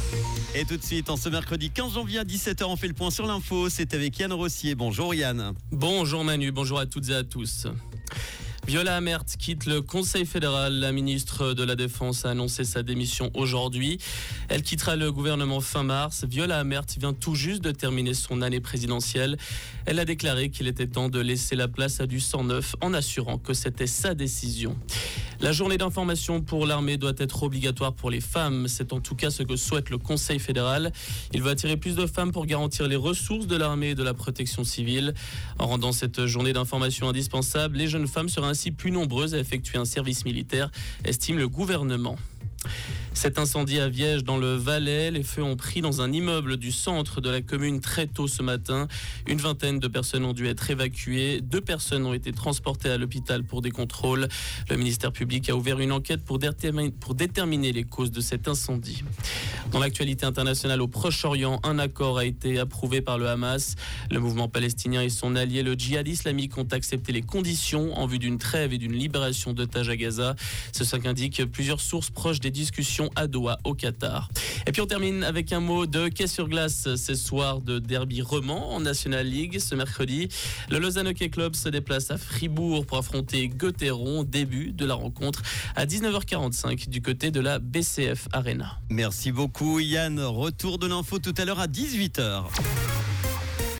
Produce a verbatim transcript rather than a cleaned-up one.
Et tout de suite, en ce mercredi quinze janvier à dix-sept heures, on fait le point sur l'info. C'est avec Yann Rossier. Bonjour Yann. Bonjour Manu, bonjour à toutes et à tous. Viola Amert quitte le Conseil fédéral. La ministre de la Défense a annoncé sa démission aujourd'hui. Elle quittera le gouvernement fin mars. Viola Amert vient tout juste de terminer son année présidentielle. Elle a déclaré qu'il était temps de laisser la place à du sang neuf en assurant que c'était sa décision. La journée d'information pour l'armée doit être obligatoire pour les femmes. C'est en tout cas ce que souhaite le Conseil fédéral. Il veut attirer plus de femmes pour garantir les ressources de l'armée et de la protection civile. En rendant cette journée d'information indispensable, les jeunes femmes seraient ainsi plus nombreuses à effectuer un service militaire, estime le gouvernement. Cet incendie à Viège dans le Valais, les feux ont pris dans un immeuble du centre de la commune très tôt ce matin. Une vingtaine de personnes ont dû être évacuées. Deux personnes ont été transportées à l'hôpital pour des contrôles. Le ministère public a ouvert une enquête pour déterminer, pour déterminer les causes de cet incendie. Dans l'actualité internationale au Proche-Orient, un accord a été approuvé par le Hamas. Le mouvement palestinien et son allié, le djihad islamique, ont accepté les conditions en vue d'une trêve et d'une libération d'otages à Gaza. C'est ce qu'indiquent plusieurs sources proches des discussions à Doha, au Qatar. Et puis on termine avec un mot de hockey sur glace. Ce soir de derby roman en National League. Ce mercredi, le Lausanne Hockey Club se déplace à Fribourg pour affronter Götteron. Début de la rencontre à dix-neuf heures quarante-cinq du côté de la B C F Arena. Merci beaucoup Yann. Retour de l'info tout à l'heure à dix-huit heures.